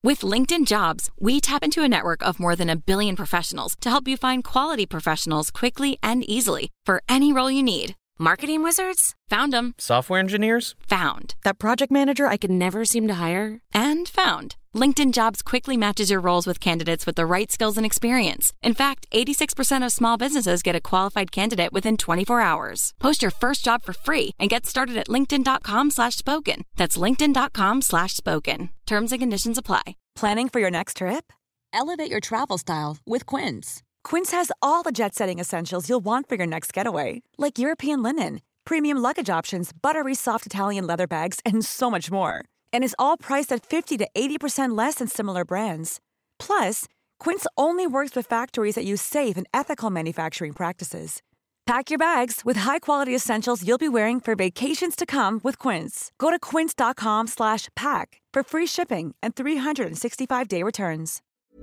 With LinkedIn Jobs, we tap into a network of more than 1 billion professionals to help you find quality professionals quickly and easily for any role you need. Marketing wizards? Found them. Software engineers? Found. That project manager I could never seem to hire? And found. LinkedIn Jobs quickly matches your roles with candidates with the right skills and experience. In fact, 86% of small businesses get a qualified candidate within 24 hours. Post your first job for free and get started at linkedin.com/spoken. That's linkedin.com/spoken. Terms and conditions apply. Planning for your next trip? Elevate your travel style with Quince. Quince has all the jet-setting essentials you'll want for your next getaway, like European linen, premium luggage options, buttery soft Italian leather bags, and so much more. And is all priced at 50 to 80% less than similar brands. Plus, Quince only works with factories that use safe and ethical manufacturing practices. Pack your bags with high-quality essentials you'll be wearing for vacations to come with Quince. Go to quince.com/pack for free shipping and 365-day returns.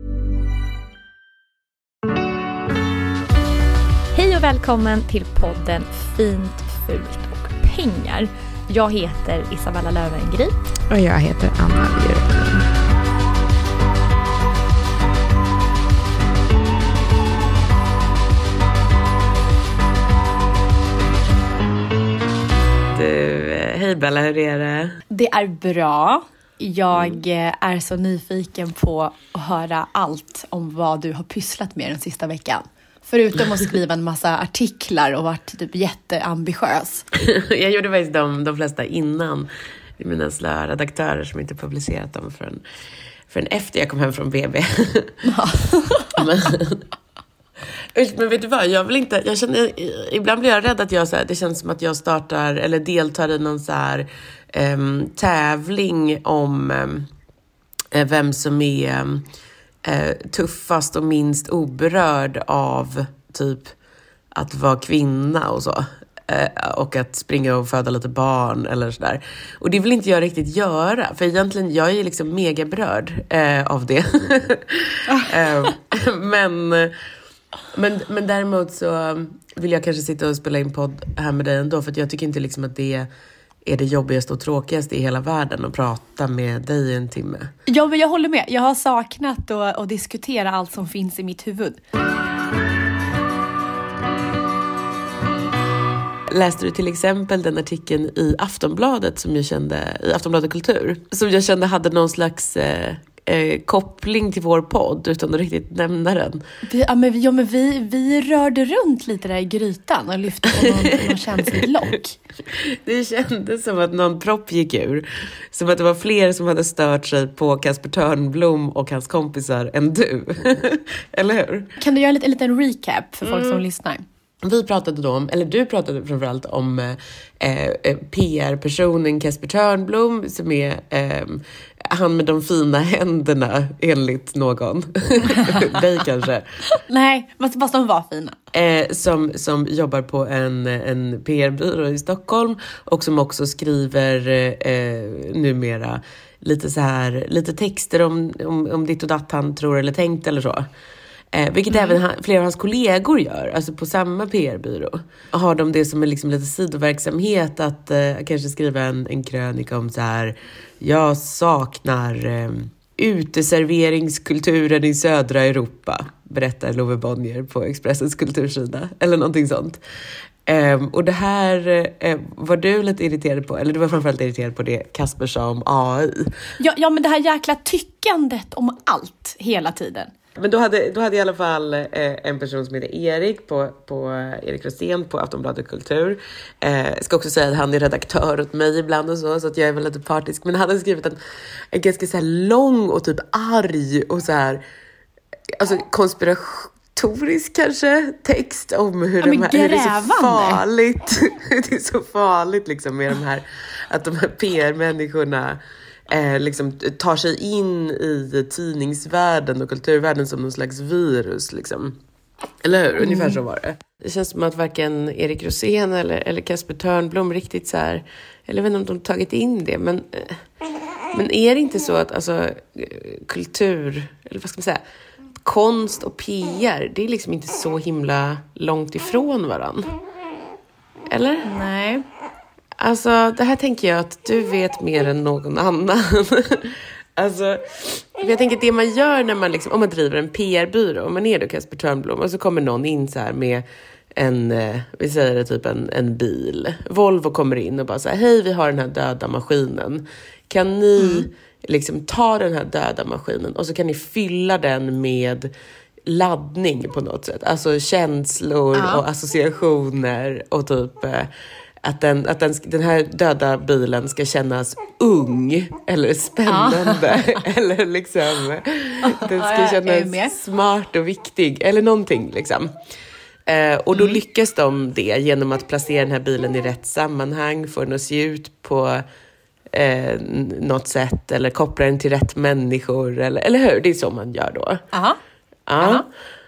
Hej och välkommen till podden Fint, fult och pengar. Jag heter Isabella Löwengrip. Och jag heter Anna Björklund. Hej Bella, hur är det? Det är bra. Jag är så nyfiken på att höra allt om vad du har pysslat med den sista veckan. Förutom att skriva en massa artiklar och varit typ jätteambitiös. Jag gjorde faktiskt de flesta innan. Det är mina redaktörer som inte publicerat dem förrän efter jag kom hem från BB. Men vet du vad, jag känner, ibland blir jag rädd att det känns som att jag startar eller deltar i någon så här tävling om vem som är tuffast och minst oberörd av typ att vara kvinna och så. Och att springa och föda lite barn eller sådär. Och det vill inte jag riktigt göra. För egentligen, jag är liksom mega berörd av det. Men däremot så vill jag kanske sitta och spela in podd här med dig ändå. För att jag tycker inte liksom att det är det jobbigaste och tråkigaste i hela världen att prata med dig i en timme. Ja, men jag håller med. Jag har saknat att diskutera allt som finns i mitt huvud. Läste du till exempel den artikeln i Aftonbladet som jag kände, i Aftonbladet Kultur, som jag kände hade någon slags koppling till vår podd utan att riktigt nämna den? Vi rörde runt lite där i grytan och lyfte på någon känslig lock. Det kändes som att någon propp gick ur. Som att det var fler som hade stört sig på Kasper Törnblom och hans kompisar än du. Eller hur? Kan du göra en liten recap för folk som lyssnar? Vi pratade då om, eller du pratade framförallt om PR-personen Kasper Törnblom som är han med de fina händerna enligt någon. Dig kanske. Nej, fast de var fina. Som jobbar på en PR-byrå i Stockholm och som också skriver numera lite texter om ditt och datt han tror eller tänkt eller så. Vilket även flera av hans kollegor gör, alltså på samma PR-byrå. Har de det som en liksom lite sidoverksamhet att kanske skriva en krönika om så här: jag saknar uteserveringskulturen i södra Europa, berättar Love Bonnier på Expressens kultursida, eller någonting sånt. Och det här var du lite irriterad på, eller du var framförallt irriterad på det Kasper sa om AI. Ja, men det här jäkla tyckandet om allt hela tiden. Men då hade i alla fall en person som heter Erik på Erik Rosén på Aftonbladet Kultur. Ska också säga att han är redaktör åt mig ibland och så att jag är väl lite partisk. Men han hade skrivit en ganska så här lång och typ arg och så här, alltså konspiratorisk kanske text om hur hur det är så farligt. Det är så farligt liksom med de här, att de här PR-människorna liksom tar sig in i tidningsvärlden och kulturvärlden som någon slags virus liksom. Eller hur? Ungefär så var det. Det känns som att varken Erik Rosén eller Kasper Törnblom riktigt så här, eller jag vet inte om de tagit in det, men är det inte så att alltså kultur, eller vad ska man säga, konst och PR, det är liksom inte så himla långt ifrån varann. Eller? Nej. Alltså, det här tänker jag att du vet mer än någon annan. Alltså, jag tänker att det man gör när man liksom, om man driver en PR-byrå, om man är då Casper Törnblom och så kommer någon in så här med en, vi säger det typ en bil. Volvo kommer in och bara så här, hej, vi har den här döda maskinen. Kan ni liksom ta den här döda maskinen och så kan ni fylla den med laddning på något sätt. Alltså känslor och associationer och typ att den här döda bilen ska kännas ung eller spännande eller liksom den ska kännas smart och viktig eller någonting liksom. Och då lyckas de det genom att placera den här bilen i rätt sammanhang, få den att se ut på något sätt eller koppla den till rätt människor eller hur? Det är så man gör då. Ja.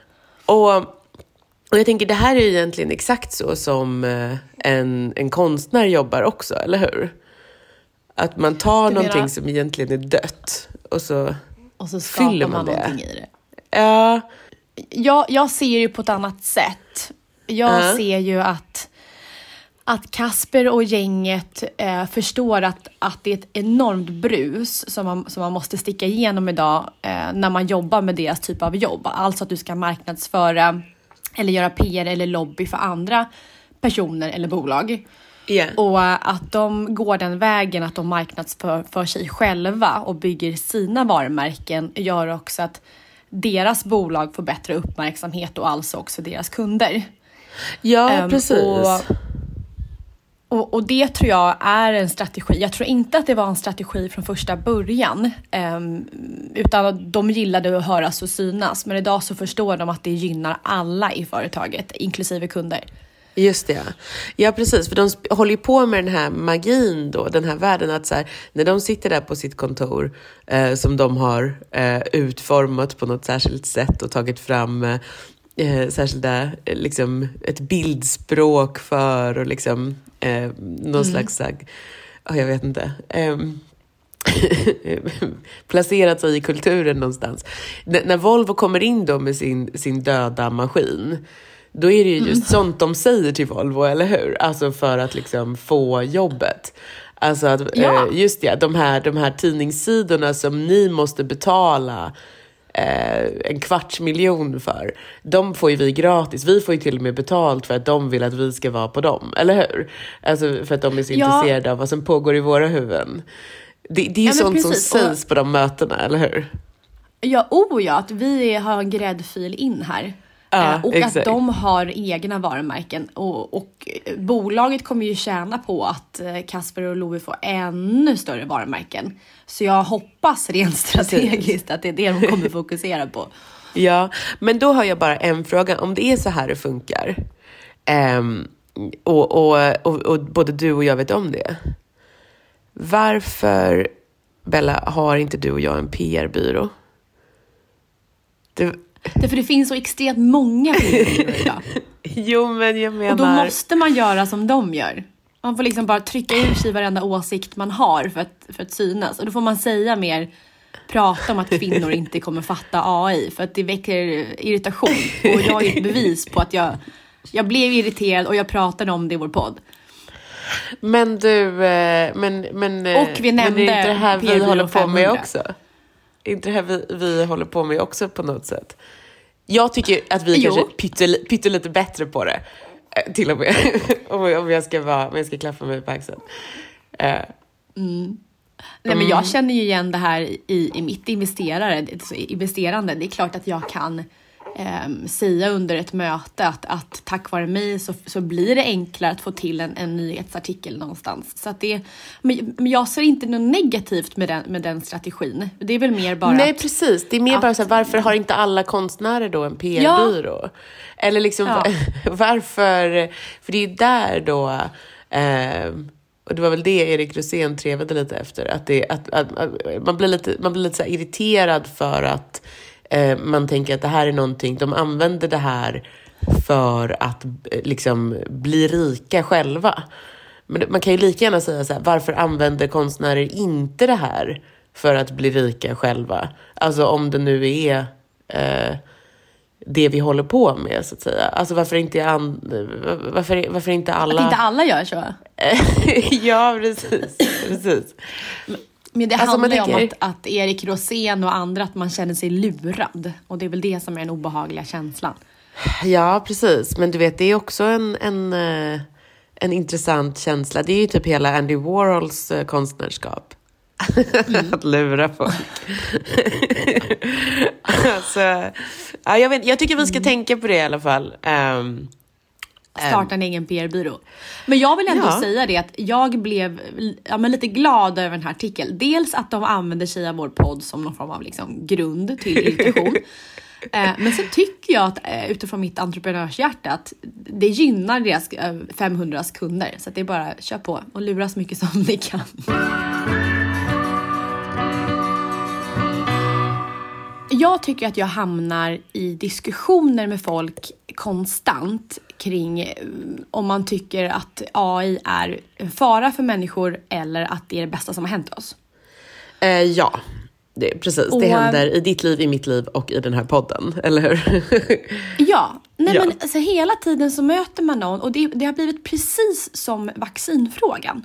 Och jag tänker, det här är ju egentligen exakt så som en konstnär jobbar också, eller hur? Att man tar någonting som egentligen är dött och så skapar man någonting i det. Ja. Jag ser ju på ett annat sätt. Jag ser ju att Casper och gänget förstår att det är ett enormt brus som man måste sticka igenom idag när man jobbar med deras typ av jobb. Alltså att du ska marknadsföra eller göra PR eller lobby för andra personer eller bolag. Yeah. Och att de går den vägen att de marknadsför för sig själva och bygger sina varumärken gör också att deras bolag får bättre uppmärksamhet och alltså också deras kunder. Ja, precis. Och det tror jag är en strategi. Jag tror inte att det var en strategi från första början. Utan de gillade att höras och synas. Men idag så förstår de att det gynnar alla i företaget, inklusive kunder. Just det. Ja, precis. För de håller ju på med den här magin då, den här världen att så här, när de sitter där på sitt kontor som de har utformat på något särskilt sätt och tagit fram särskilda, liksom ett bildspråk för och liksom någon slags, jag vet inte, placerat sig i kulturen någonstans. När Volvo kommer in då med sin döda maskin, då är det ju just sånt de säger till Volvo, eller hur? Alltså för att liksom få jobbet. Alltså att, just det, de här tidningssidorna som ni måste betala 250 000 för. De får ju vi gratis. Vi får ju till och med betalt för att de vill att vi ska vara på dem. Eller hur? Alltså för att de är så intresserade av vad som pågår i våra huvuden. Det är ju sånt som sägs på de mötena, eller hur? Ja, att vi har en gräddfil in här. Och exakt. Att de har egna varumärken. Och bolaget kommer ju tjäna på att Casper och Louie får ännu större varumärken. Så jag hoppas rent strategiskt att det är det de kommer fokusera på. Ja, men då har jag bara en fråga. Om det är så här det funkar, och både du och jag vet om det. Varför, Bella, har inte du och jag en PR-byrå? Därför det finns så extremt många PR-byråer idag. Jo, men jag menar... Och då måste man göra som de gör. Man får liksom bara trycka ur sig varenda åsikt man har för att synas. Och då får man säga mer, prata om att kvinnor inte kommer fatta AI. För att det väcker irritation. Och jag är ett bevis på att jag blev irriterad och jag pratade om det i vår podd. Men du, och vi nämnde men är inte det här vi håller på 500. med också? Inte det här vi håller på med också på något sätt? Jag tycker att vi kanske pytter lite bättre på det. Till och med. om jag ska klaffa mig på axeln. Nej, men jag känner ju igen det här i mitt investerande. Det är klart att jag kan säga under ett möte att tack vare mig så blir det enklare att få till en nyhetsartikel någonstans. Så att men jag ser inte något negativt med den strategin. Det är väl mer bara... Nej, precis. Det är mer bara så här, varför har inte alla konstnärer då en PR-byrå? Ja. Eller liksom, varför... För det är ju där då... och det var väl det Erik Rosén trevade lite efter. Att man blir lite så här irriterad för att man tänker att det här är någonting, de använder det här för att liksom bli rika själva. Men man kan ju lika gärna säga så här, varför använder konstnärer inte det här för att bli rika själva? Alltså om det nu är det vi håller på med, så att säga. Alltså varför inte alla... Att inte alla gör så? Ja, precis. Men det Alltså, handlar man ju om tänker- att Erik Rosén och andra, att man känner sig lurad. Och det är väl det som är den obehagliga känslan. Ja, precis. Men du vet, det är också en intressant känsla. Det är ju typ hela Andy Warhols konstnärskap. Att lura folk. Alltså, ja, jag tycker vi ska tänka på det i alla fall. Starta en egen PR-byrå. Men jag vill ändå säga det att jag blev lite glad över den här artikeln. Dels att de använder sig av vår podd som någon form av liksom grund till irritation. Men så tycker jag att utifrån mitt entreprenörshjärta att det gynnar deras 500 kunder. Så att det är bara kör på och lura så mycket som ni kan. Jag tycker att jag hamnar i diskussioner med folk konstant kring om man tycker att AI är en fara för människor eller att det är det bästa som har hänt oss. Ja, precis. Det händer i ditt liv, i mitt liv och i den här podden, eller hur? Ja, men alltså, hela tiden så möter man någon och det har blivit precis som vaccinfrågan.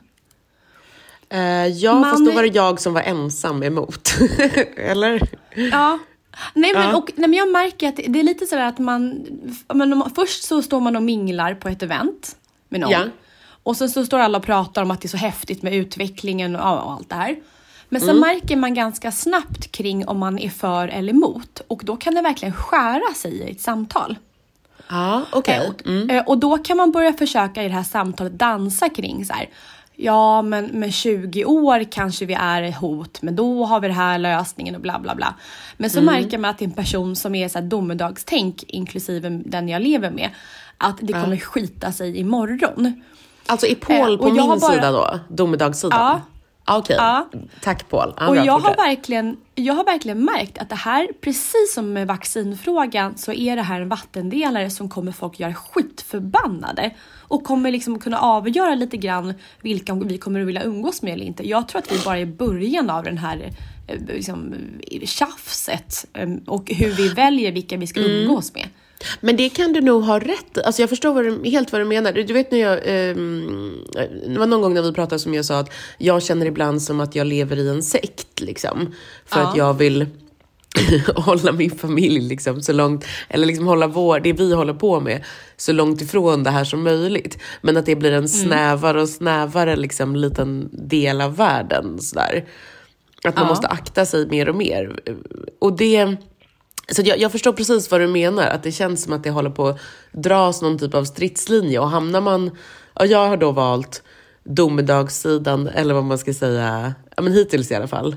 Fast då var det jag som var ensam emot. Eller? Ja. Men jag märker att det är lite sådär att först så står man och minglar på ett event med någon. Ja. Och så står alla och pratar om att det är så häftigt med utvecklingen och allt det här. Men så märker man ganska snabbt kring om man är för eller emot. Och då kan det verkligen skära sig i ett samtal. Ja, okej. Och då kan man börja försöka i det här samtalet dansa kring så här. Ja, men med 20 år kanske vi är hot, men då har vi det här lösningen och bla bla bla. Men så märker man att det är en person som är så här domedagstänk, inklusive den jag lever med, att det kommer skita sig imorgon. Alltså är Paul på min sida då? Domedagssidan? Ja. Okej. Ja. Tack Paul. Och jag har verkligen märkt att det här, precis som med vaccinfrågan, så är det här en vattendelare som kommer folk göra skitförbannade. Och kommer liksom kunna avgöra lite grann vilka vi kommer att vilja umgås med eller inte. Jag tror att vi bara är i början av den här liksom, tjafset och hur vi väljer vilka vi ska umgås med. Men det kan du nog ha rätt. Alltså jag förstår helt vad du menar. Du vet när det var någon gång när vi pratade som jag sa att jag känner ibland som att jag lever i en sekt liksom. För att jag vill hålla min familj liksom så långt, eller liksom hålla det vi håller på med så långt ifrån det här som möjligt. Men att det blir en snävare och snävare liksom liten del av världen sådär. Att man måste akta sig mer och mer. Och det... Så jag förstår precis vad du menar. Att det känns som att det håller på att dras någon typ av stridslinje. Och hamnar man... Ja, jag har då valt domedagssidan. Eller vad man ska säga. Ja, men hittills i alla fall.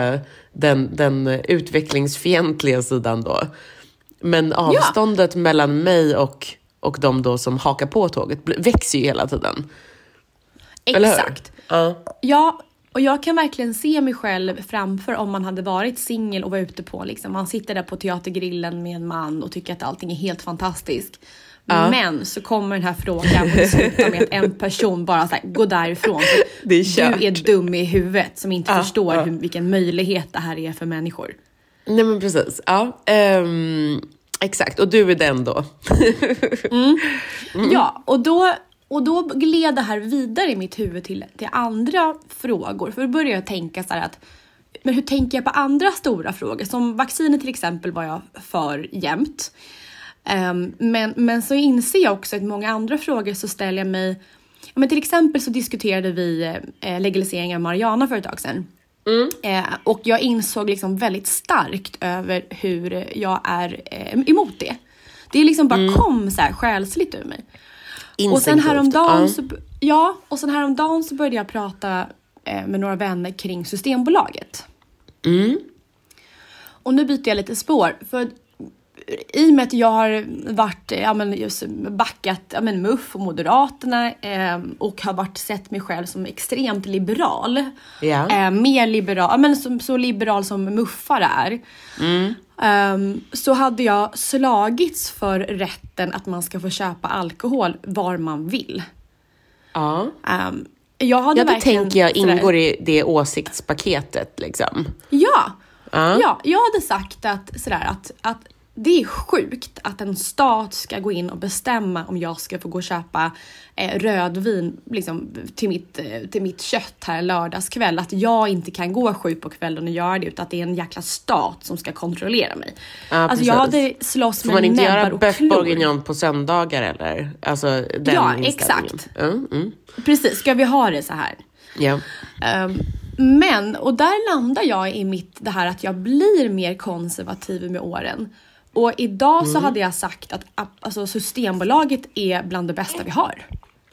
Den utvecklingsfientliga sidan då. Men avståndet mellan mig och de då som hakar på tåget växer ju hela tiden. Exakt. Ja. Och jag kan verkligen se mig själv framför om man hade varit singel och var ute på liksom, man sitter där på teatergrillen med en man och tycker att allting är helt fantastiskt. Men så kommer den här frågan och det slutar med att en person bara så här, gå därifrån. Det är du är dum i huvudet som inte förstår vilken möjlighet det här är för människor. Nej men precis, exakt, och du är den då. Ja, och då gled det här vidare i mitt huvud till andra frågor. För då började jag tänka så här att, men hur tänker jag på andra stora frågor? Som vacciner till exempel var jag för jämt. Men så inser jag också att många andra frågor så ställer jag mig... Men till exempel så diskuterade vi legalisering av marijuana för ett tag sedan. Och jag insåg liksom väldigt starkt över hur jag är emot det. Det är liksom bara kom så här själsligt ur mig. Och sen häromdagen så började jag prata med några vänner kring Systembolaget. Och nu byter jag lite spår. För i och med att jag har varit, backat MUF och Moderaterna och har sett mig själv som extremt liberal. Mer liberal, så liberal som muffare är. Så hade jag slagits för rätten att man ska få köpa alkohol var man vill. Det tänker jag ingår i det åsiktspaketet liksom. Ja, jag hade sagt att det är sjukt att en stat ska gå in och bestämma om jag ska få gå och köpa rödvin liksom, till mitt kött här lördagskväll. Att jag inte kan gå 7 på kvällen och göra det, utan att det är en jäkla stat som ska kontrollera mig. Ja, alltså jag hade slåss med näbbar och klor. Får man inte göra bœuf bourguignon på söndagar eller? Alltså den ja, exakt. Precis, ska vi ha det så här? Ja. Men, och där landar jag i det här att jag blir mer konservativ med åren. Och idag så hade jag sagt att alltså, Systembolaget är bland det bästa vi har.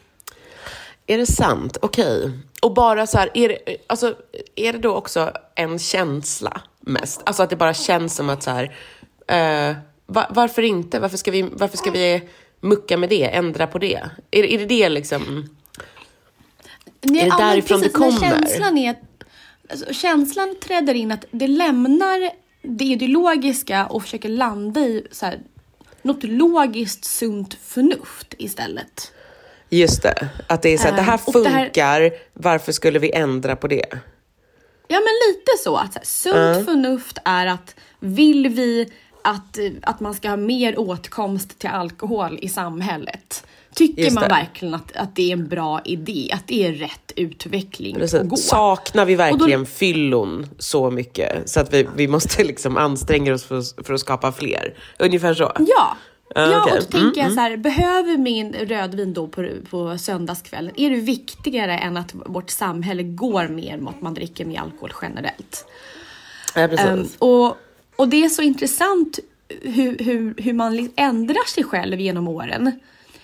Är det sant? Okej. Och bara så här, är det då också en känsla mest? Alltså att det bara känns som att så här, varför inte? Varför ska vi mucka med det? Ändra på det? Är det liksom... Nej, är det därifrån precis, det kommer? Känslan träder in att det lämnar det ideologiska och försöker landa i så här, något logiskt sunt förnuft istället. Just det, att det är så att det här funkar, varför skulle vi ändra på det? Ja, men lite så att sunt förnuft är att vill vi att man ska ha mer åtkomst till alkohol i samhället. Tycker man verkligen att det är en bra idé, att det är rätt utveckling att gå? Saknar vi verkligen fyllon så mycket så att vi måste liksom anstränga oss för att skapa fler? Ungefär så. Ja. Ja, och då tänker jag så här, behöver min rödvin då på söndagskvällen, är det viktigare än att vårt samhälle går mer mot att man dricker mer alkohol generellt? Ja, precis. Och det är så intressant hur man ändrar sig själv genom åren.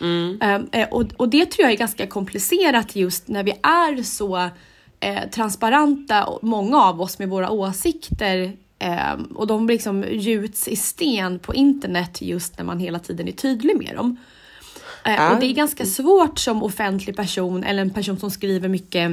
Och det tror jag är ganska komplicerat just när vi är så transparenta, många av oss med våra åsikter, och de liksom gjuts i sten på internet just när man hela tiden är tydlig med dem. Och det är ganska svårt som offentlig person eller en person som skriver mycket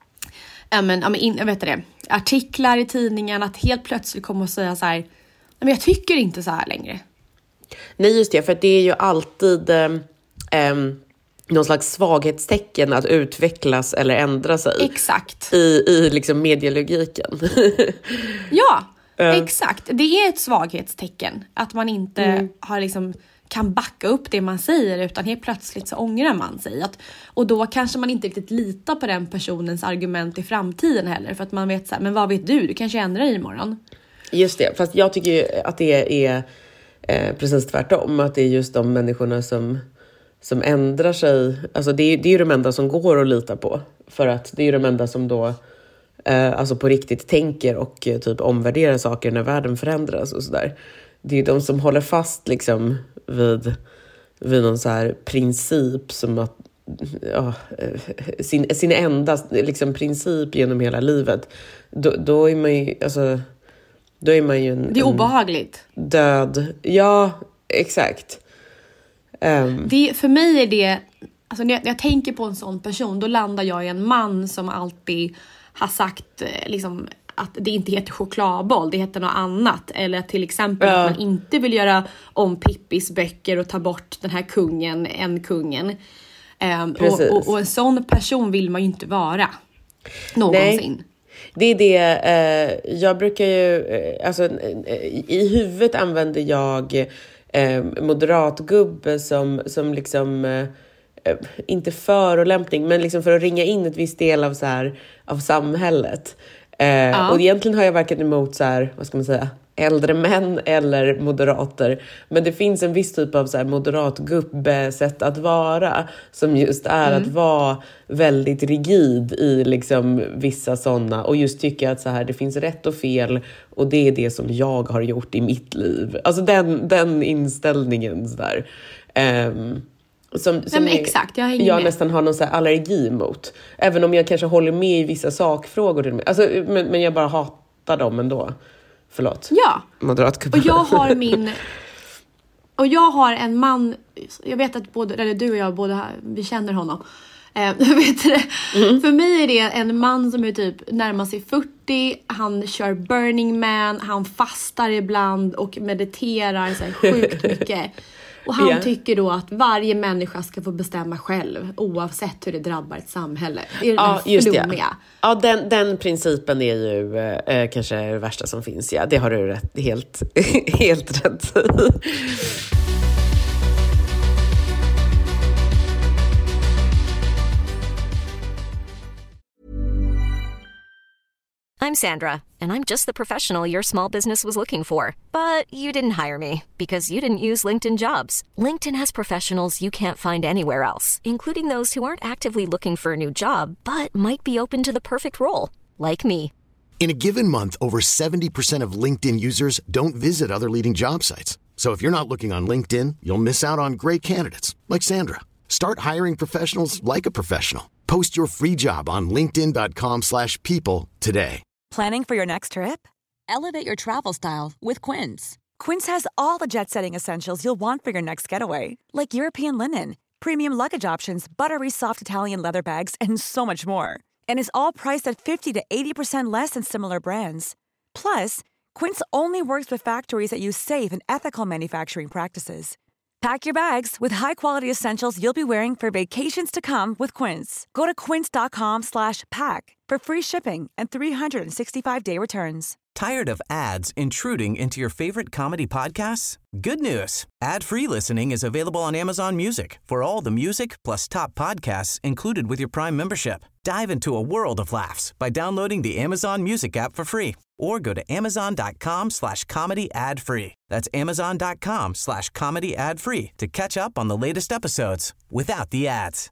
artiklar i tidningen att helt plötsligt komma och säga så här, men jag tycker inte så här längre. Nej, just det, för det är ju alltid någon slags svaghetstecken att utvecklas eller ändra sig. Exakt. I liksom medielogiken. Ja, exakt. Det är ett svaghetstecken att man inte har liksom kan backa upp det man säger, utan helt plötsligt så ångrar man sig. Och då kanske man inte riktigt litar på den personens argument i framtiden heller, för att man vet så här, men vad vet du? Du kanske ändrar dig imorgon. Just det, fast jag tycker ju att det är precis tvärtom, att det är just de människorna som ändrar sig, alltså det är ju de enda som går att lita på, för att det är ju de enda som då alltså på riktigt tänker och typ omvärderar saker när världen förändras och sådär. Det är ju de som håller fast liksom vid någon så här princip som att sin enda liksom princip genom hela livet. Då är man ju då är man ju det är obehagligt. Död. Ja, exakt. För mig är det, alltså när jag tänker på en sån person, då landar jag i en man som alltid har sagt liksom att det inte heter chokladboll, det heter något annat. Eller till exempel att man inte vill göra om Pippis böcker och ta bort den här kungen. Och en sån person vill man ju inte vara någonsin. Nej. Det är det, jag brukar ju, alltså i huvudet använder jag moderatgubbe som liksom, inte förolämpning, men liksom för att ringa in ett visst del av, så här, av samhället. Och egentligen har jag varken emot så här, vad ska man säga, äldre män eller moderater. Men det finns en viss typ av så här moderatgubbe sätt att vara, som just är att vara väldigt rigid i liksom vissa sådana, och just tycka att så här, det finns rätt och fel, och det är det som jag har gjort i mitt liv. Alltså den inställningen så där. Som exakt, jag nästan har någon så här allergi mot. Även om jag kanske håller med i vissa sakfrågor. Alltså, men jag bara hatar dem ändå. Förlåt. Ja. Moderatgubbe. Och jag har en man, jag vet att både du och jag vi känner honom. Vet du, för mig är det en man som är typ närmar sig 40. Han kör Burning Man. Han fastar ibland och mediterar så här sjukt mycket. Och han tycker då att varje människa ska få bestämma själv, oavsett hur det drabbar ett samhälle. Det är den flummiga. Ja, den principen är ju kanske det värsta som finns. Ja, det har du helt rätt i. I'm Sandra, and I'm just the professional your small business was looking for. But you didn't hire me because you didn't use LinkedIn Jobs. LinkedIn has professionals you can't find anywhere else, including those who aren't actively looking for a new job, but might be open to the perfect role, like me. In a given month, over 70% of LinkedIn users don't visit other leading job sites. So if you're not looking on LinkedIn, you'll miss out on great candidates like Sandra. Start hiring professionals like a professional. Post your free job on linkedin.com/people today. Planning for your next trip? Elevate your travel style with Quince. Quince has all the jet-setting essentials you'll want for your next getaway, like European linen, premium luggage options, buttery soft Italian leather bags, and so much more. And is all priced at 50 to 80% less than similar brands. Plus, Quince only works with factories that use safe and ethical manufacturing practices. Pack your bags with high-quality essentials you'll be wearing for vacations to come with Quince. Go to quince.com/pack for free shipping and 365-day returns. Tired of ads intruding into your favorite comedy podcasts? Good news. Ad-free listening is available on Amazon Music for all the music plus top podcasts included with your Prime membership. Dive into a world of laughs by downloading the Amazon Music app for free or go to amazon.com/comedy ad-free. That's amazon.com/comedy ad-free to catch up on the latest episodes without the ads.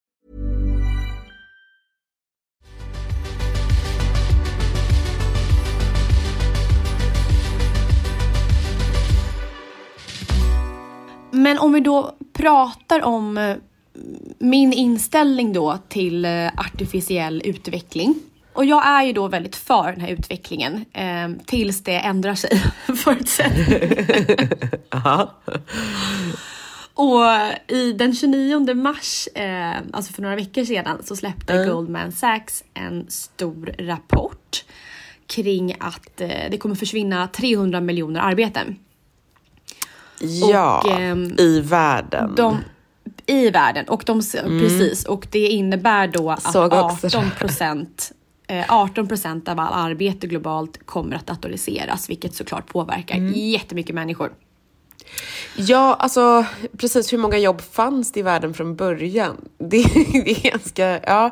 Men om vi då pratar om min inställning då till artificiell utveckling. Och jag är ju då väldigt för den här utvecklingen tills det ändrar sig Och i den 29 mars, alltså för några veckor sedan, så släppte Goldman Sachs en stor rapport kring att det kommer försvinna 300 miljoner arbeten. Ja, och, i världen. I världen. Och precis. Och det innebär då att 18% av all arbete globalt kommer att datoriseras. Vilket såklart påverkar jättemycket människor. Ja, alltså precis, hur många jobb fanns det i världen från början? Det är ganska, ja,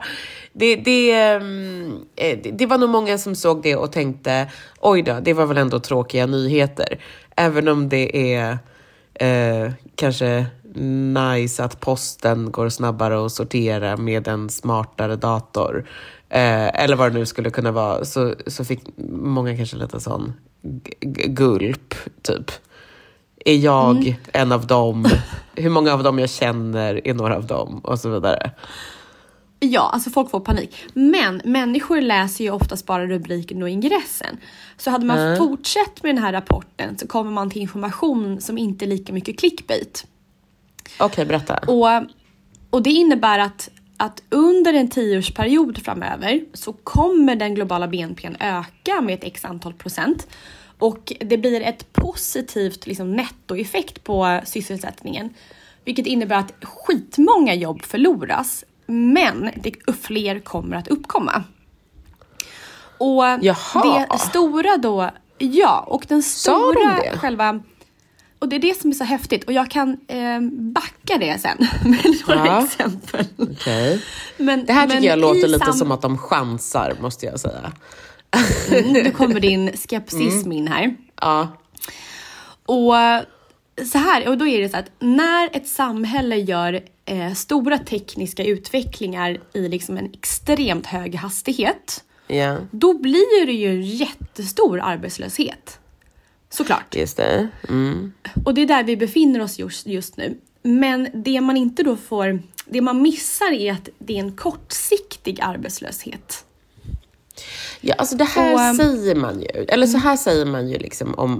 det var nog många som såg det och tänkte, oj då, det var väl ändå tråkiga nyheter. Även om det är kanske nice att posten går snabbare att sortera med en smartare dator. Eller vad det nu skulle kunna vara, så fick många kanske lite sån gulp, typ. Är jag en av dem? Hur många av dem jag känner är några av dem? Och så vidare. Ja, alltså folk får panik. Men människor läser ju oftast bara rubriken och ingressen. Så hade man fortsatt med den här rapporten så kommer man till information som inte är lika mycket clickbait. Okej, berätta. Och det innebär att under en 10-årsperiod framöver så kommer den globala BNP:n öka med ett x antal procent. Och det blir ett positivt liksom, nettoeffekt på sysselsättningen. Vilket innebär att skitmånga jobb förloras. Men fler kommer att uppkomma. Och det stora då... Ja, och den stora själva... Och det är det som är så häftigt. Och jag kan backa det sen med några exempel. Okay. Det här tycker jag låter lite som att de chansar, måste jag säga. Nu kommer din skepsism in här. Ja. Och så här, och då är det så att när ett samhälle gör stora tekniska utvecklingar i liksom en extremt hög hastighet, då blir det ju en jättestor arbetslöshet. Såklart. Just det. Och det är där vi befinner oss just nu. Men det man inte då får, det man missar är att det är en kortsiktig arbetslöshet. Ja, alltså det här säger man ju. Eller så här säger man ju liksom om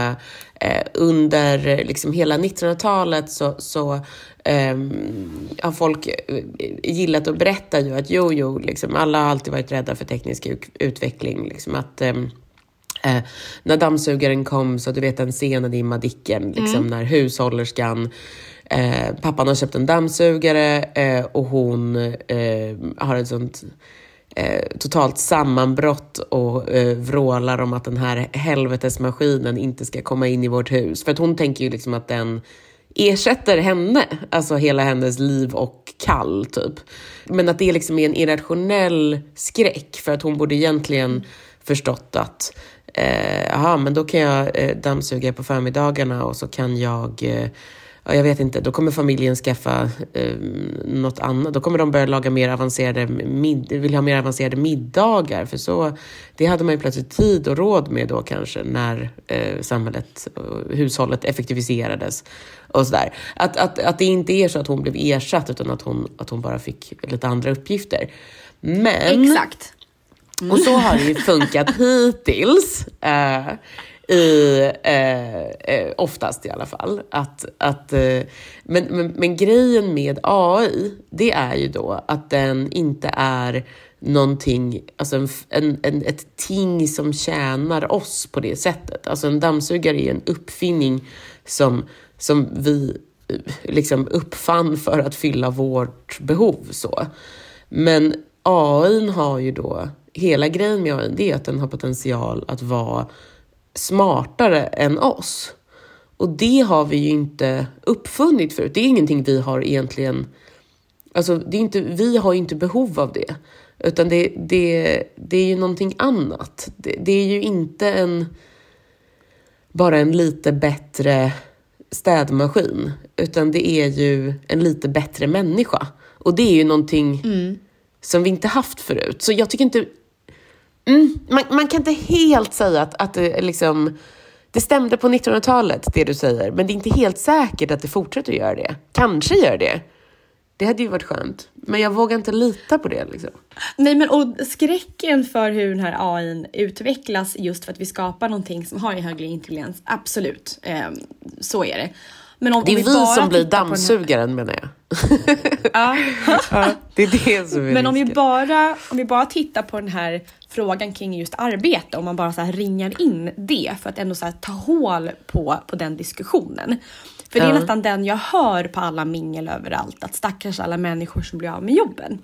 under liksom hela 1900-talet så har folk gillat att berätta ju att liksom, alla har alltid varit rädda för teknisk utveckling. Liksom att när dammsugaren kom, så du vet den scenen i Madicken, liksom när hushållerskan pappan har köpt en dammsugare och hon har ett sånt totalt sammanbrott och vrålar om att den här helvetesmaskinen inte ska komma in i vårt hus. För att hon tänker ju liksom att den ersätter henne, alltså hela hennes liv och kall typ. Men att det liksom är en irrationell skräck, för att hon borde egentligen förstått att men då kan jag dammsuga på förmiddagarna och så kan jag vet inte, då kommer familjen skaffa något annat. Då kommer de börja laga mer avancerade vill ha mer avancerade middagar. För så, det hade man ju plötsligt tid och råd med då kanske när samhället och hushållet effektiviserades. Och sådär. Att det inte är så att hon blev ersatt, utan att hon bara fick lite andra uppgifter. Men... Exakt. Och så har det ju funkat hittills. Oftast i alla fall men grejen med AI, det är ju då att den inte är någonting, alltså ett ting som tjänar oss på det sättet. Alltså en dammsugare är en uppfinning som vi liksom uppfann för att fylla vårt behov så. Men AI har ju då, hela grejen med AI, det är att den har potential att vara smartare än oss. Och det har vi ju inte uppfunnit förut. Det är ingenting vi har egentligen... Alltså, vi har ju inte behov av det. Utan det är ju någonting annat. Det är ju inte bara en lite bättre städmaskin. Utan det är ju en lite bättre människa. Och det är ju någonting som vi inte haft förut. Så jag tycker inte... Man kan inte helt säga att det, liksom, det stämde på 1900-talet, det du säger. Men det är inte helt säkert att det fortsätter att göra det. Kanske gör det. Det hade ju varit skönt. Men jag vågar inte lita på det. Liksom. Nej, men och skräcken för hur den här AI:n utvecklas just för att vi skapar någonting som har en högre intelligens. Absolut, så är det. Men om det är vi som blir dammsugaren, menar jag. Ja. Det är det som är men om vi bara tittar på den här frågan kring just arbete, om man bara så här ringar in det för att ändå så här ta hål på den diskussionen. För det är nästan den jag hör på alla mingel överallt, att stackars alla människor som blir av med jobben.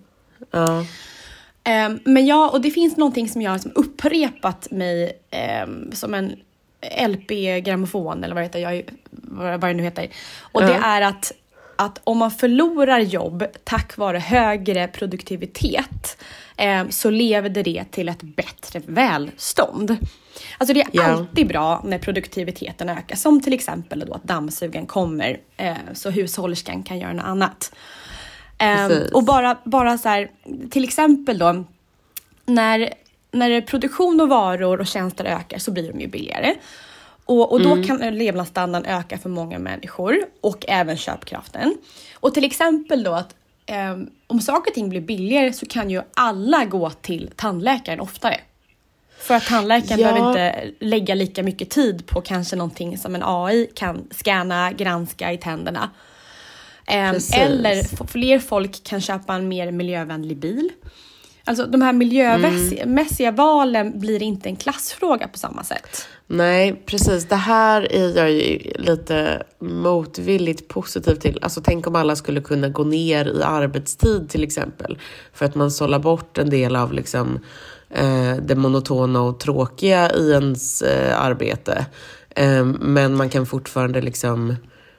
Men och det finns någonting som jag har liksom upprepat mig som en LP-grammofon eller vad det nu heter. Och det är att om man förlorar jobb tack vare högre produktivitet så leder det till ett bättre välstånd. Alltså det är alltid bra när produktiviteten ökar. Som till exempel då att dammsugaren kommer så hushållerskan kan göra något annat. Och bara så här, till exempel då när produktion och varor och tjänster ökar så blir de ju billigare. Och då kan levnadsstandarden öka för många människor och även köpkraften. Och till exempel då att om saker och ting blir billigare så kan ju alla gå till tandläkaren oftare. För att tandläkaren behöver inte lägga lika mycket tid på kanske någonting som en AI kan scanna, granska i tänderna. Eller fler folk kan köpa en mer miljövänlig bil. Alltså de här miljömässiga valen blir inte en klassfråga på samma sätt. Nej, precis. Det här är jag ju lite motvilligt positiv till. Alltså tänk om alla skulle kunna gå ner i arbetstid till exempel. För att man sållar bort en del av liksom, det monotona och tråkiga i ens arbete. Men man kan fortfarande liksom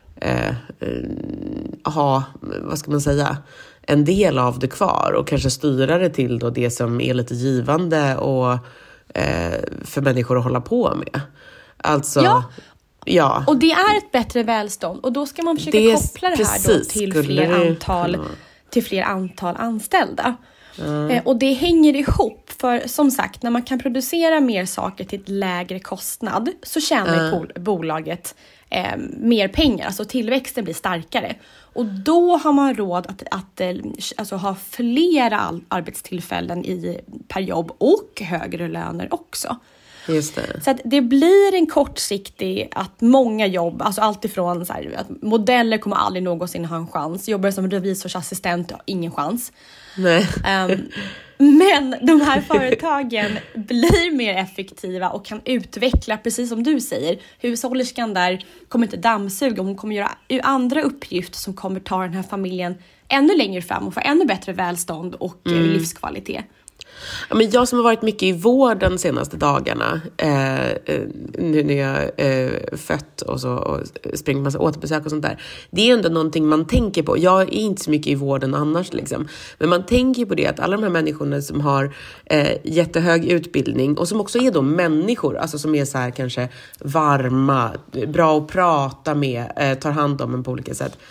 ha, vad ska man säga, en del av det kvar och kanske styra det till då det som är lite givande och för människor att hålla på med. Alltså, ja. Och det är ett bättre välstånd och då ska man försöka koppla det här då till fler antal anställda. Och det hänger ihop, för som sagt, när man kan producera mer saker till ett lägre kostnad så tjänar bolaget mer pengar, alltså tillväxten blir starkare. Och då har man råd att alltså ha flera arbetstillfällen per jobb och högre löner också. Just det. Så att det blir en kortsiktig, att många jobb, alltså allt ifrån så här, att modeller kommer aldrig någonsin ha en chans, jobbar som revisorsassistent har ingen chans. Nej. Men de här företagen blir mer effektiva och kan utveckla, precis som du säger. Hushållerskan där kommer inte dammsuga, hon kommer göra andra uppgifter som kommer ta den här familjen ännu längre fram och få ännu bättre välstånd och livskvalitet. Ja, men jag som har varit mycket i vården de senaste dagarna, nu när jag fött och sprängt massa återbesök och sånt där. Det är ändå någonting man tänker på. Jag är inte så mycket i vården annars liksom. Men man tänker på det att alla de här människorna som har jättehög utbildning och som också är då människor, alltså som är så här kanske varma, bra att prata med, tar hand om en på olika sätt.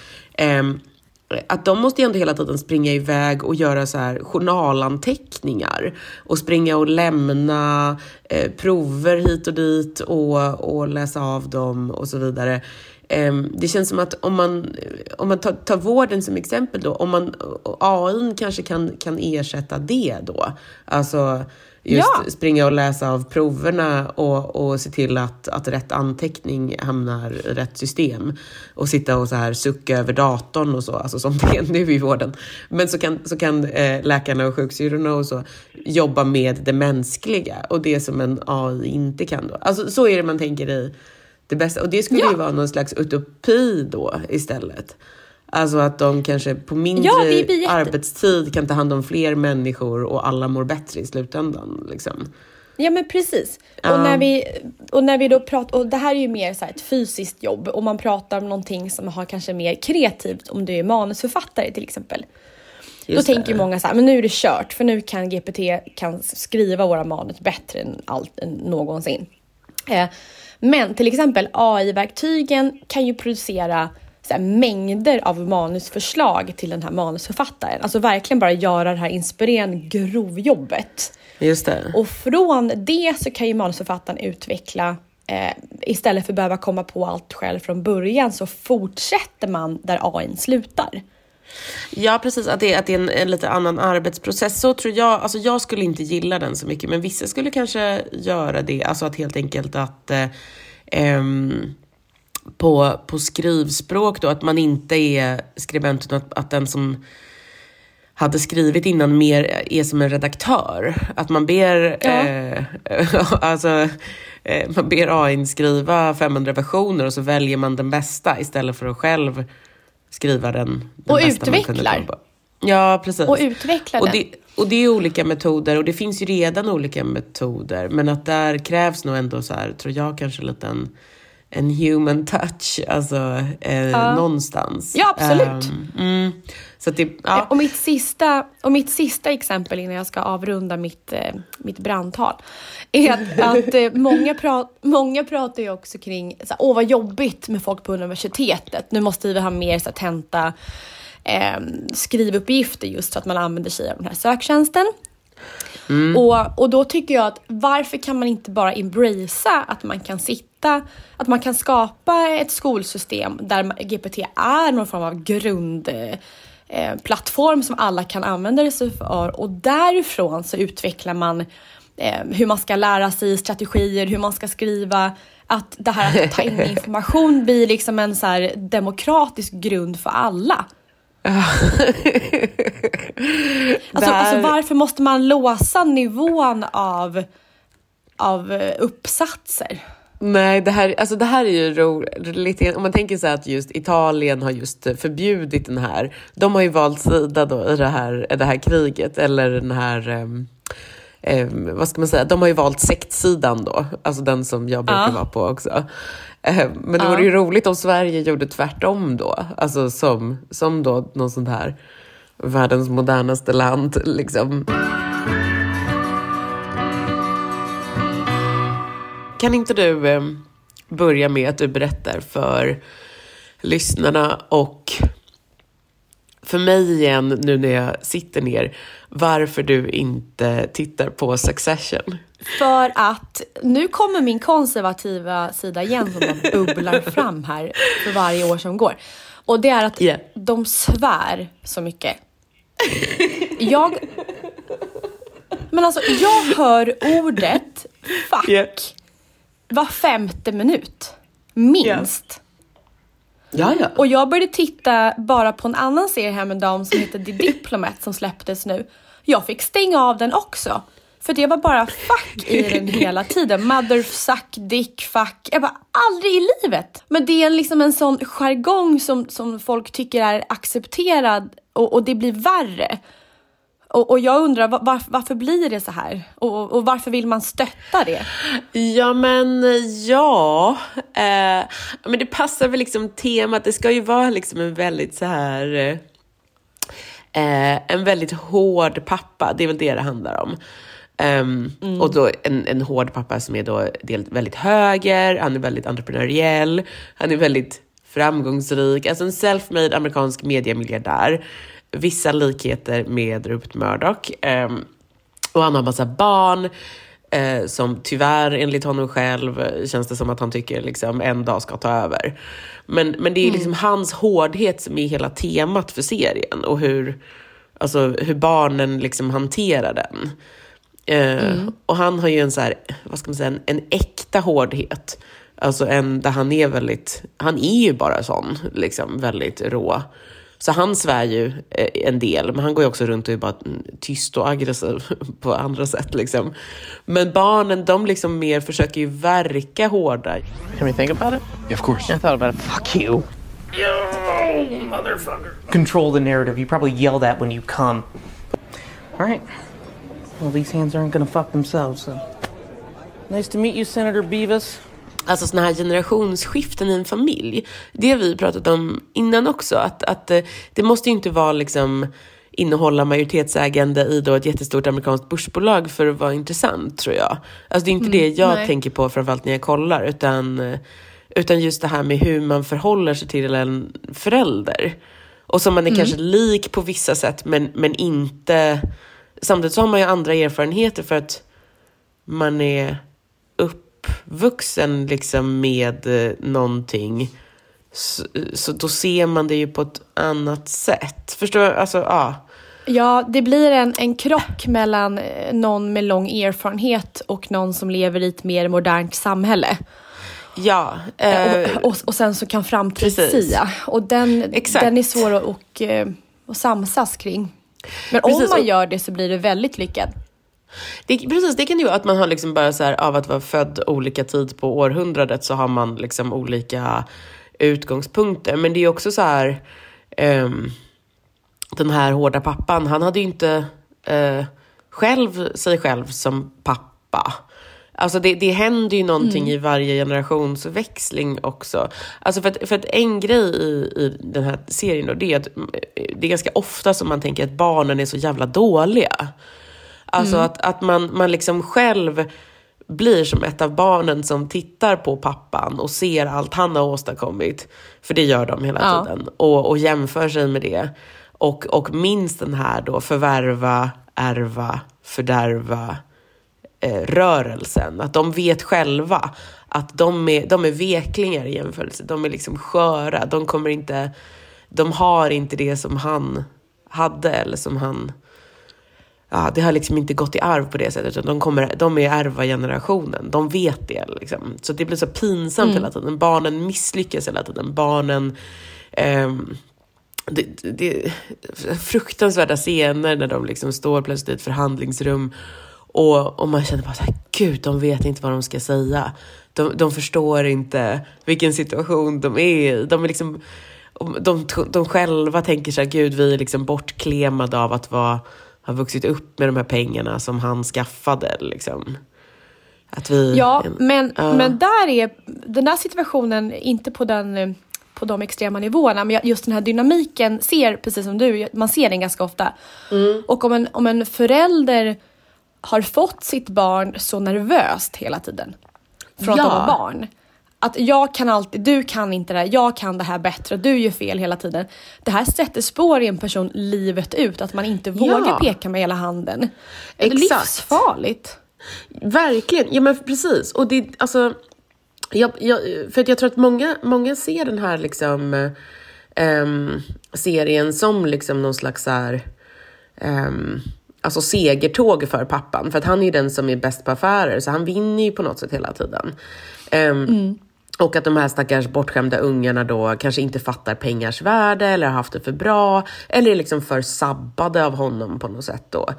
Att de måste ju ändå hela tiden springa iväg och göra så här journalanteckningar och springa och lämna prover hit och dit och läsa av dem och så vidare. Det känns som att om man tar vården som exempel då, AI kanske kan ersätta det då. Alltså just springa och läsa av proverna och se till att rätt anteckning hamnar i rätt system. Och sitta och så här sucka över datorn och så, alltså som det är nu i vården. Men så kan läkarna och sjuksyrrorna och så jobba med det mänskliga. Och det som en AI inte kan då. Alltså så är det man tänker i det bästa. Och det skulle ju vara någon slags utopi då istället. Alltså att de kanske på mindre arbetstid kan ta hand om fler människor och alla mår bättre i slutändan liksom. Ja, men precis. Och när vi då pratar, och det här är ju mer så här ett fysiskt jobb, och man pratar om någonting som har kanske mer kreativt, om du är manusförfattare till exempel. Då tänker ju många så här, men nu är det kört, för nu kan GPT skriva våra manus bättre än någonsin. Men till exempel AI-verktygen kan ju producera så här mängder av manusförslag till den här manusförfattaren. Alltså verkligen bara göra det här inspirerande grovjobbet. Just det. Och från det så kan ju manusförfattaren utveckla, istället för att behöva komma på allt själv från början, så fortsätter man där AI slutar. Ja, precis. Att det är en lite annan arbetsprocess. Så tror jag, alltså jag skulle inte gilla den så mycket, men vissa skulle kanske göra det. Alltså att helt enkelt att på skrivspråk då, att man inte är skribenten, att den som hade skrivit innan mer är som en redaktör. Att man ber man ber AI skriva 500 versioner och så väljer man den bästa istället för att själv skriva den och bästa utvecklar. Ja, precis. Och utvecklar den. Och det är olika metoder, och det finns ju redan olika metoder, men att där krävs nog ändå så här, tror jag, kanske lite en human touch, alltså någonstans. Ja, absolut. Så att det, och mitt sista exempel innan jag ska avrunda mitt brandtal är att många pratar ju också kring så här, vad jobbigt med folk på universitetet. Nu måste vi ha mer så här, tenta skrivuppgifter, just så att man använder sig av den här söktjänsten. Och då tycker jag att varför kan man inte bara embracea att man kan skapa ett skolsystem där GPT är någon form av grundplattform som alla kan använda sig för, och därifrån så utvecklar man hur man ska lära sig strategier, hur man ska skriva, att det här att ta in information blir liksom en så här demokratisk grund för alla. Alltså varför måste man låsa nivån av uppsatser? Nej, det här är ju roligt. Om man tänker så att just Italien har just förbjudit den här. De har ju valt sida då i det här kriget, eller den här vad ska man säga? De har ju valt sektsidan då, alltså den som jag brukar vara på också. Men det vore ju roligt om Sverige gjorde tvärtom då. Alltså som då någon sån här världens modernaste land liksom. Kan inte du börja med att du berättar för lyssnarna och för mig igen, nu när jag sitter ner, varför du inte tittar på Succession. För att nu kommer min konservativa sida igen som bara bubblar fram här för varje år som går. Och det är att de svär så mycket. Men alltså, jag hör ordet fuck var 5:e minut. Minst. Ja. Och jag började titta bara på en annan serie häromdagen som heter The Diplomat som släpptes nu. Jag fick stänga av den också. För det var bara fuck i den hela tiden. Mother, suck, dick, fuck. Jag bara, aldrig i livet. Men det är liksom en sån jargong som folk tycker är accepterad. Och det blir värre. Och jag undrar, varför blir det så här? Och varför vill man stötta det? Men det passar väl liksom temat. Det ska ju vara liksom en väldigt så här... en väldigt hård pappa. Det är väl det handlar om. Och då en hård pappa som är då väldigt höger. Han är väldigt entreprenöriell. Han är väldigt framgångsrik. Alltså en self-made amerikansk mediamiljardär. Vissa likheter med Rupert Murdoch. Och han har en massa barn. Som tyvärr enligt honom själv känns det som att han tycker liksom en dag ska ta över. Men det är liksom hans hårdhet som är hela temat för serien. Och hur barnen liksom hanterar den. Och han har ju en så här, vad ska man säga, en äkta hårdhet. Alltså där han är ju bara sån, liksom väldigt rå. Så han svär ju en del, men han går ju också runt och är bara tyst och aggressiv på andra sätt liksom. Men barnen, de liksom mer försöker ju verka hårda. Can we think about it? Yeah, of course. I thought about it. Fuck you. Yo, motherfucker. Control the narrative. You probably yell that when you come. All right. Well, these hands aren't gonna fuck themselves, so... Nice to meet you, Senator Beavis. Alltså såna här generationsskiften i en familj. Det har vi pratat om innan också. Att det måste ju inte vara liksom innehålla majoritetsägande i då ett jättestort amerikanskt börsbolag för att vara intressant, tror jag. Alltså det är inte det jag tänker på framförallt när jag kollar. Utan just det här med hur man förhåller sig till en förälder. Och som man är kanske lik på vissa sätt, men inte... Samtidigt så har man ju andra erfarenheter för att man är uppvuxen liksom med någonting. Så då ser man det ju på ett annat sätt. Förstår du? Alltså, ja. Ja, det blir en krock mellan någon med lång erfarenhet och någon som lever i ett mer modernt samhälle. Ja. Och sen så kan framtidssia. Och den är svår att samsas kring. Men om man gör det så blir det väldigt lyckat. Det kan ju vara att man har liksom bara så här, av att vara född olika tid på århundradet så har man liksom olika utgångspunkter. Men det är också så här, den här hårda pappan, han hade ju inte sig själv som pappa. Alltså det händer ju någonting i varje generationsväxling också. Alltså för att en grej i den här serien då, det är att det är ganska ofta som man tänker att barnen är så jävla dåliga. Alltså att man liksom själv blir som ett av barnen som tittar på pappan och ser allt han har åstadkommit. För det gör de hela tiden. Och jämför sig med det. Och minst den här då förvärva, ärva, fördärva rörelsen. Att de vet själva att de är veklingar i jämförelse. De är liksom sköra. De har inte det som han hade eller som han... Ja, det har liksom inte gått i arv på det sättet. Utan de är ärva generationen. De vet det liksom. Så det blir så pinsamt hela tiden. Barnen misslyckas hela tiden. Barnen... det är fruktansvärda scener när de liksom står plötsligt i ett förhandlingsrum. Och man känner bara så här, gud, de vet inte vad de ska säga. De förstår inte vilken situation de är i. De är liksom... De själva tänker så här, gud, vi är liksom bortklemade av att har vuxit upp med de här pengarna som han skaffade liksom. Att vi, men där är den där situationen inte på de extrema nivåerna, men just den här dynamiken ser, precis som du, man ser den ganska ofta. Och om en förälder har fått sitt barn så nervöst hela tiden från att de var barn, att jag kan alltid, du kan inte det här, jag kan det här bättre och du gör fel hela tiden. Det här sätter spår i en person livet ut, att man inte vågar peka med hela handen. Det är livsfarligt. Verkligen, ja men precis. Och det, alltså, för att jag tror att många ser den här liksom serien som liksom någon slags här, alltså segertåg för pappan. För att han är den som är bäst på affärer, så han vinner ju på något sätt hela tiden. Och att de här stackars bortskämda ungarna då kanske inte fattar pengars värde eller har haft det för bra eller är liksom för sabbade av honom på något sätt då.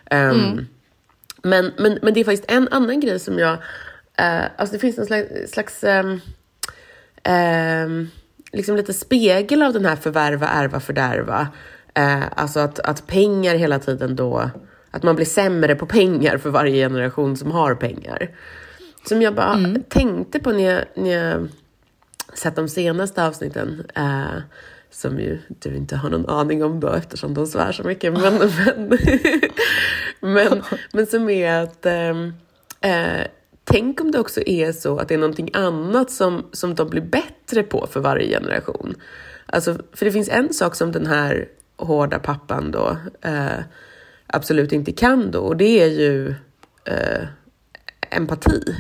Men det är faktiskt en annan grej som jag, alltså det finns en slags liksom lite spegel av den här förvärva, ärva, fördärva. Alltså att pengar hela tiden då, att man blir sämre på pengar för varje generation som har pengar. Som jag bara tänkte på när jag sett de senaste avsnitten, som ju du inte har någon aning om då eftersom de svär så mycket, men som är att tänk om det också är så att det är någonting annat som de blir bättre på för varje generation. Alltså, för det finns en sak som den här hårda pappan då absolut inte kan då, och det är ju empati.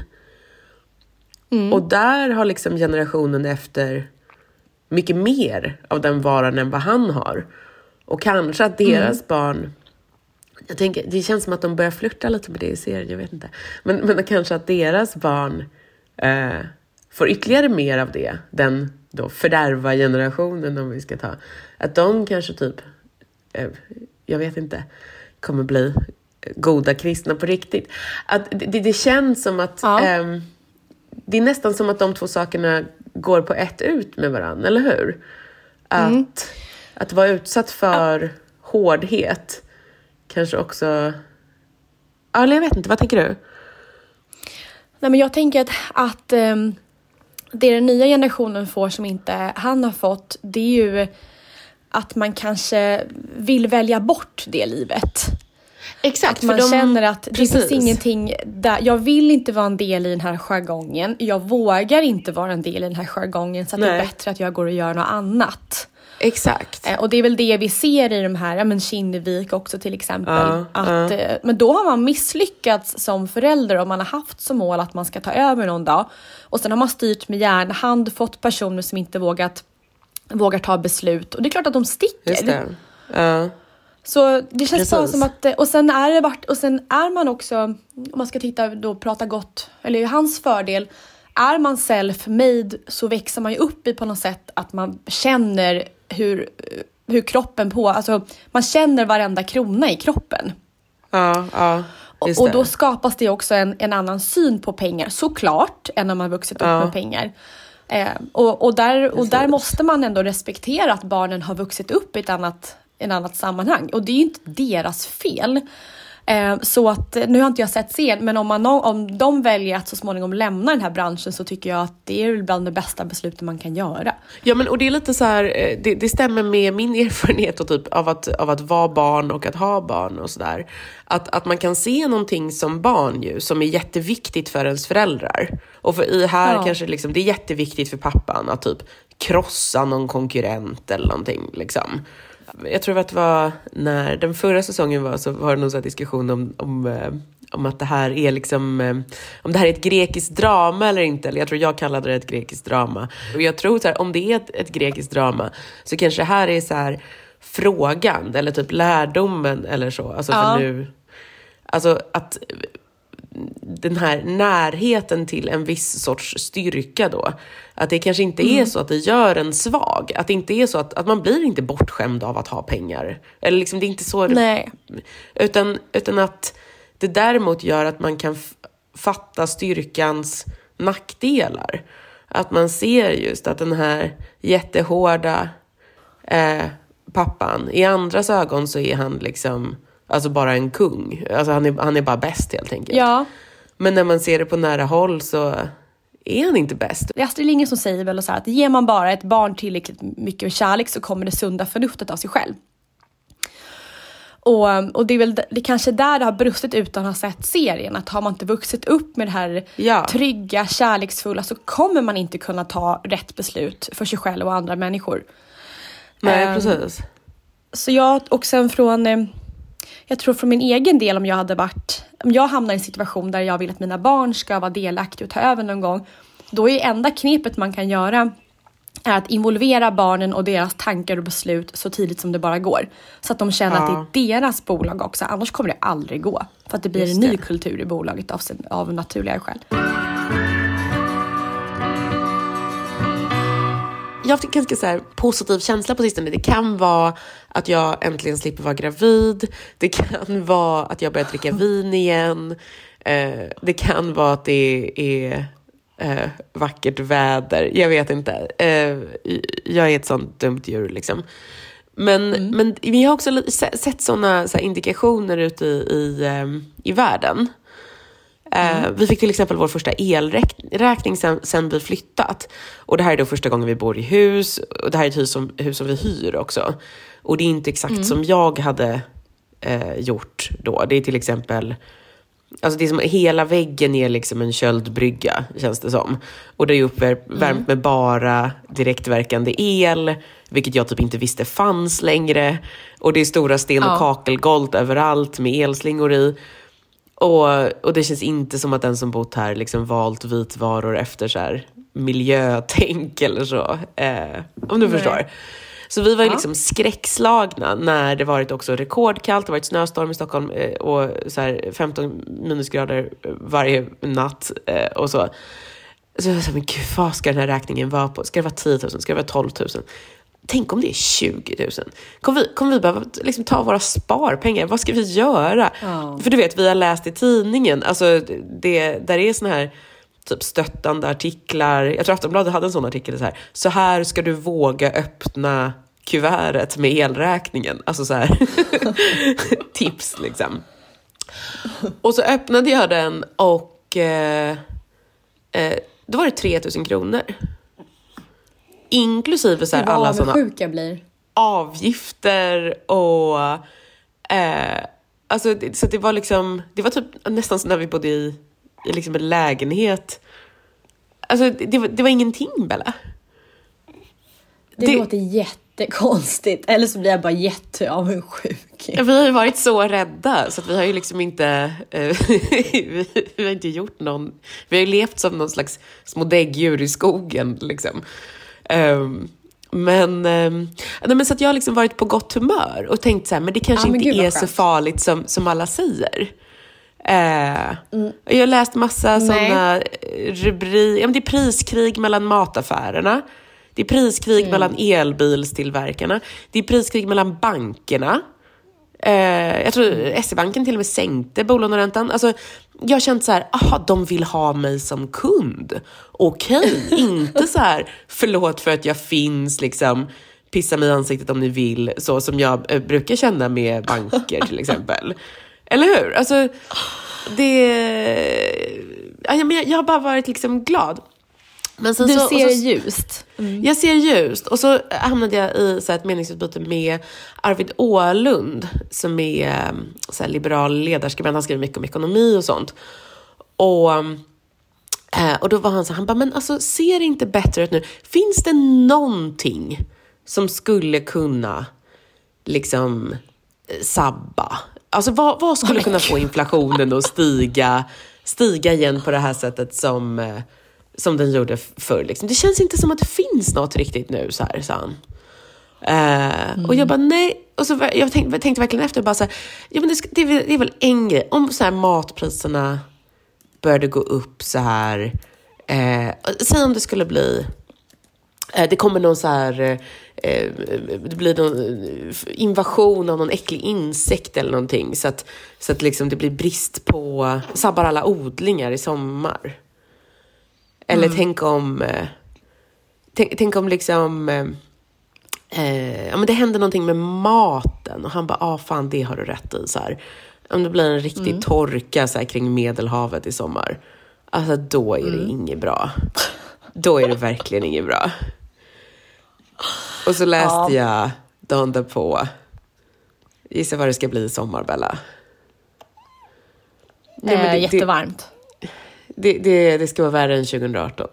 Och där har liksom generationen efter mycket mer av den varan än vad han har. Och kanske att deras barn, jag tänker, det känns som att de börjar flirta lite med det i serien, jag vet inte. Men kanske att deras barn får ytterligare mer av det, den då fördärva generationen, om vi ska ta. Att de kanske typ, jag vet inte, kommer bli goda kristna på riktigt. Att det känns som att det är nästan som att de två sakerna går på ett ut med varandra, eller hur? Att vara utsatt för hårdhet kanske också... Ja, jag vet inte, vad tänker du? Nej, men jag tänker att det den nya generationen får som inte han har fått, det är ju att man kanske vill välja bort det livet. Exakt, att man känner att det finns ingenting där. Jag vill inte vara en del i den här jargongen. Jag vågar inte vara en del i den här jargongen, så att det är bättre att jag går och gör något annat. Exakt. Och det är väl det vi ser i de här, men Kinnevik också till exempel. Men då har man misslyckats som förälder, om man har haft som mål att man ska ta över någon dag. Och sen har man styrt med järnhand, fått personer som inte vågar ta beslut. Och det är klart att de sticker. Just det. Så det känns bara som att, och sen är man också, om man ska titta då, prata gott, eller i hans fördel, är man self-made så växer man ju upp i på något sätt att man känner hur kroppen alltså man känner varenda krona i kroppen. Och då skapas det också en annan syn på pengar, såklart, än när man vuxit upp med pengar. Och där måste man ändå respektera att barnen har vuxit upp i ett annat sammanhang. Och det är ju inte deras fel. Så att, nu har inte jag sett serien, men om de väljer att så småningom lämna den här branschen, så tycker jag att det är bland det bästa besluten man kan göra. Ja, men och det är lite så här, det stämmer med min erfarenhet och typ av att vara barn och att ha barn och sådär. Att man kan se någonting som barn ju, som är jätteviktigt för ens föräldrar. Och kanske liksom, det är jätteviktigt för pappan att typ krossa någon konkurrent eller någonting liksom. Jag tror att det var när den förra säsongen var, så var det någon sån här diskussion om att det här är liksom, om det här är ett grekiskt drama eller inte. Eller jag tror jag kallade det ett grekiskt drama. Och jag tror så här, om det är ett grekiskt drama, så kanske det här är så här frågan eller typ lärdomen eller så. Alltså för nu, alltså att den här närheten till en viss sorts styrka då, att det kanske inte är så att det gör en svag, att det inte är så att man blir inte bortskämd av att ha pengar, eller liksom det är inte så. Nej. Utan att det däremot gör att man kan fatta styrkans nackdelar, att man ser just att den här jättehårda pappan, i andras ögon så är han liksom alltså bara en kung. Alltså han är bara bäst helt enkelt. Ja. Men när man ser det på nära håll så är han inte bäst. Det är Astrid Lindgren som säger väl så här, att ger man bara ett barn tillräckligt mycket kärlek så kommer det sunda förnuftet av sig själv. Och det är väl det kanske där det har brustit utan att ha sett serien. Att har man inte vuxit upp med det här trygga, kärleksfulla, så kommer man inte kunna ta rätt beslut för sig själv och andra människor. Nej, precis. Så och sen jag tror från min egen del, om jag hamnar i en situation där jag vill att mina barn ska vara delaktiga och ta över någon gång, då är enda knepet man kan göra är att involvera barnen och deras tankar och beslut så tidigt som det bara går. Så att de känner att det är deras bolag också. Annars kommer det aldrig gå. För att det blir en ny kultur i bolaget av naturliga skäl. Jag har haft en ganska så här positiv känsla på sistone. Det kan vara att jag äntligen slipper vara gravid. Det kan vara att jag börjar dricka vin igen. Det kan vara att det är vackert väder. Jag vet inte. Jag är ett sånt dumt djur liksom. Men vi har också sett såna indikationer ute i världen. Vi fick till exempel vår första elräkning sen vi flyttat. Och det här är då första gången vi bor i hus. Och det här är ett hus som vi hyr också. Och det är inte exakt som jag hade gjort då. Det är till exempel... Alltså det är som hela väggen är liksom en köldbrygga, känns det som. Och det är uppvärmt med bara direktverkande el, vilket jag typ inte visste fanns längre. Och det är stora sten- och kakelgolv överallt med elslingor i. Och det känns inte som att den som bott här liksom valt vitvaror efter så här miljötänk eller så. Om du förstår. Så vi var ju liksom skräckslagna när det varit också rekordkallt. Det varit snöstorm i Stockholm och så här 15 minusgrader varje natt och så. Så jag sa, men gud, vad ska den här räkningen vara på? Ska det vara 10 000? Ska det vara 12 000? Tänk om det är 20 000. Kommer vi behöva liksom ta våra sparpengar? Vad ska vi göra? För du vet, vi har läst i tidningen. Alltså, där är såna här typ stöttande artiklar. Jag tror Aftonbladet hade en sån artikel så här ska du våga öppna kuvertet med elräkningen. Alltså så här tips liksom. Och så öppnade jag den och då var det 3 000 kronor. Inklusive så här alla såna sjuka blir. Avgifter och alltså så det var liksom, det var typ nästan som när vi bodde i liksom en lägenhet. Alltså det var ingenting, Bella. Det låter jättekonstigt. Eller så blir jag bara jätteavundsjuk. Ja, vi har ju varit så rädda så att vi har ju liksom inte vi har inte gjort någon. Vi har ju levt som någon slags små däggdjur i skogen liksom. Men så att jag har liksom varit på gott humör och tänkt så här, men det kanske inte är så farligt som alla säger. Jag har läst massa sådana rubriker. Det är priskrig mellan mataffärerna. Det är priskrig mellan elbilstillverkarna. Det är priskrig mellan bankerna. Jag tror SE-banken till och med sänkte bolåneräntan. Alltså, jag har känt så här, de vill ha mig som kund. Okej, inte så här, förlåt för att jag finns, liksom, pissa mig i ansiktet om ni vill. Så som jag brukar känna med banker till exempel. Eller hur? Alltså, jag har bara varit liksom glad. Men sen du ser ljust. Jag ser ljust. Och så hamnade jag i så här, ett meningsutbyte med Arvid Åhlund, som är så här, liberal ledarskribent. Han skriver mycket om ekonomi och sånt. Och då var han så här, han bara, men alltså, ser det inte bättre ut nu? Finns det någonting som skulle kunna liksom sabba? Alltså vad skulle kunna få inflationen att stiga igen på det här sättet som den gjorde förr liksom. Det känns inte som att det finns något riktigt nu, så här, sa han. Och jag bara, nej. Och så jag tänkte verkligen efter, bara så här, ja, men det är väl en grej. Om så här matpriserna började gå upp så här, säg om det skulle bli, det kommer någon så här, det blir någon invasion av någon äcklig insekt eller någonting, så att liksom det blir brist på, sabbar alla odlingar i sommar. Eller tänk om liksom ja, men det händer någonting med maten och han bara, fan, det har du rätt i, så här. Om det blir en riktig torka så här, kring Medelhavet i sommar, alltså då är det inget bra. Då är det verkligen inget bra. Och så läste jag dagen därpå Gissa vad det ska bli i sommar, Bella. Jättevarmt. Det ska vara värre än 2018.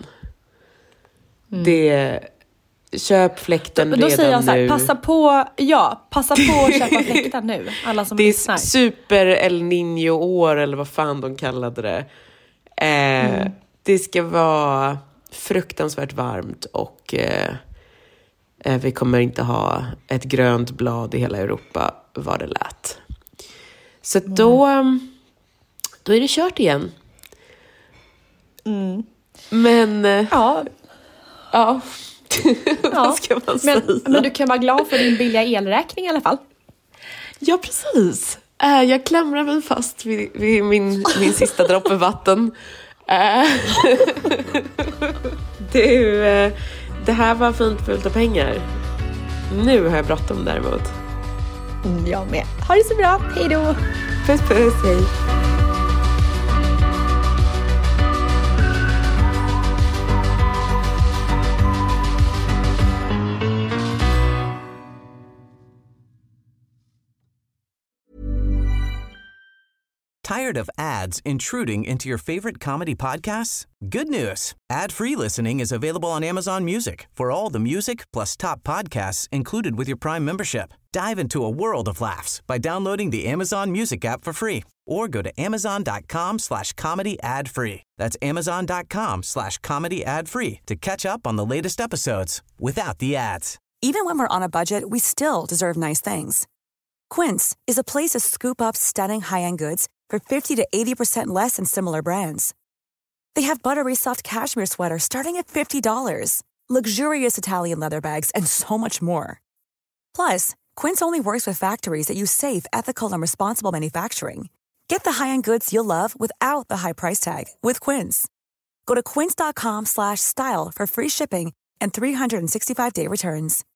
Köp fläkten redan nu. Då säger jag så här, passa på att köpa fläkten nu. Alla som lyssnar. Det är super El Niño-år, eller vad fan de kallade det. Det ska vara fruktansvärt varmt och vi kommer inte ha ett grönt blad i hela Europa, vad det lät. Så då är det kört igen. Men ja. Vad ska man säga? Men du kan vara glad för din billiga elräkning i alla fall. Ja, precis. Jag klamrar mig fast vid min sista droppe vatten. Det här var fint fullt av pengar. Nu har jag bråttom däremot. Jag med. Ha det så bra. Hej då. Puss, puss. Hej. Tired of ads intruding into your favorite comedy podcasts? Good news. Ad-free listening is available on Amazon Music for all the music plus top podcasts included with your Prime membership. Dive into a world of laughs by downloading the Amazon Music app for free or go to amazon.com/comedy ad-free. That's amazon.com/comedy ad-free to catch up on the latest episodes without the ads. Even when we're on a budget, we still deserve nice things. Quince is a place to scoop up stunning high-end goods for 50 to 80% less than similar brands. They have buttery soft cashmere sweaters starting at $50, luxurious Italian leather bags, and so much more. Plus, Quince only works with factories that use safe, ethical, and responsible manufacturing. Get the high-end goods you'll love without the high price tag with Quince. Go to quince.com/style for free shipping and 365-day returns.